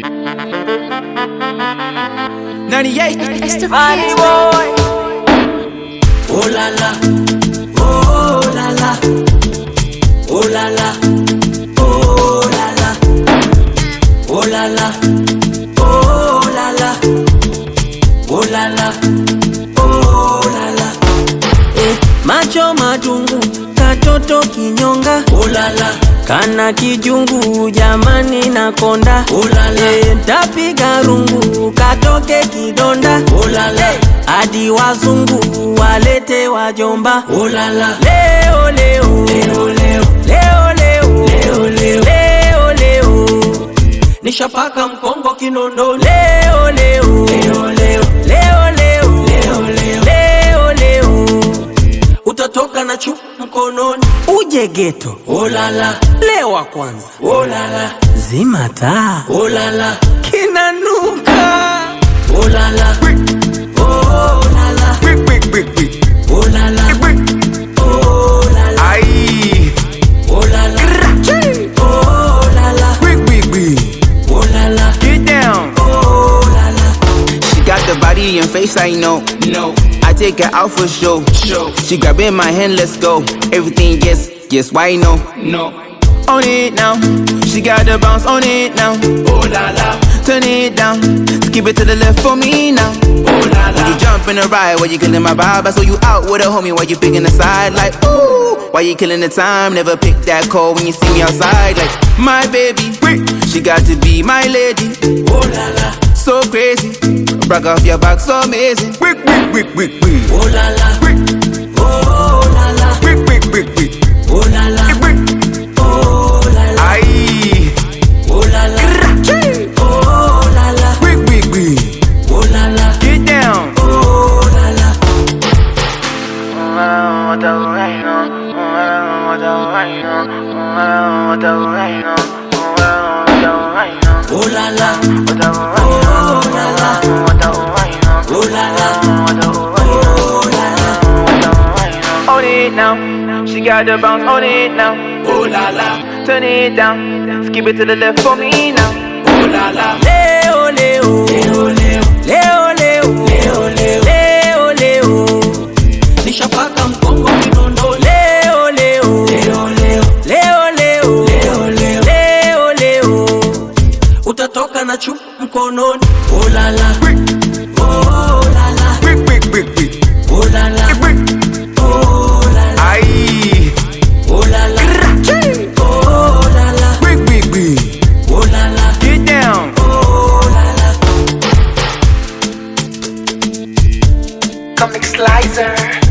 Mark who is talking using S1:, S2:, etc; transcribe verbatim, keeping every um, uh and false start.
S1: ninety-eight.
S2: It's the
S3: Money boy.
S1: Oh la la, oh la la, oh la la, oh la la, oh la la, oh la la, oh la la, oh la la.
S3: Eh, macho matungu, katoto kinyonga.
S1: Oh la la,
S3: kana kijungu jamani nakonda.
S1: oh la la,
S3: eh, tapiga rungu katoke kidonda.
S1: oh la la,
S3: hadi wazungu walete wajomba.
S1: oh la la,
S3: Leo leo
S1: leo leo,
S3: leo leo
S1: leo leo,
S3: leo leo
S1: nishapaka mkongo Kinondoni.
S3: leo leo
S1: Leo leo,
S3: leo leo
S1: leo leo,
S3: leo leo
S1: utatoka na chupa mkononi.
S3: uje geto.
S1: Oh la la,
S3: Lewa kwanza,
S1: oh la la,
S3: zima taa,
S1: oh la la,
S3: kinanuka.
S1: oh la la, oh la la, oh la la, oh la la,
S4: Aye,
S1: oh la la, oh la la,
S4: big, big, big.
S1: oh la la,
S4: Get down.
S1: oh la la.
S4: She got the body and face I know.
S1: No,
S4: I take her out for show.
S1: show,
S4: She grab in my hand, let's go. Everything, yes, yes, why no?
S1: no,
S4: On it now. She got the bounce on it now.
S1: oh la la,
S4: Turn it down. Skip it to the left for me now.
S1: oh la
S4: When you
S1: la,
S4: jump in the ride, while you killing my vibe. I saw you out with a homie while you picking the side. Like, ooh, why you killing the time? Never pick that call when you see me outside. Like, my baby, she got to be my lady.
S1: oh la la,
S4: So crazy, brag off your back, so amazing.
S1: oh la la, oh la la, oh la la, oh la la,
S4: Aye,
S1: oh la la, oh la la, oh la la,
S4: get down.
S1: oh la la. Oh la la, oh la la, oh la la, oh la la.
S4: On it now, she got the bounce on it now.
S1: Oh la la,
S4: Turn it down, skip it to the left for me now.
S1: oh la la,
S3: Leo leo
S1: leo leo,
S3: leo leo
S1: leo leo,
S3: leo leo
S1: nishapaka mkongo Kinondoni.
S3: leo leo
S1: Leo leo,
S3: leo leo
S1: leo leo,
S3: leo leo
S1: utatoka na chupa mkononi. Oh la la, oh la la, oh la la, oh la la,
S4: Aye,
S1: oh la la, oh la la, oh la la,
S4: get down.
S1: oh la la.
S3: Comic Slicer.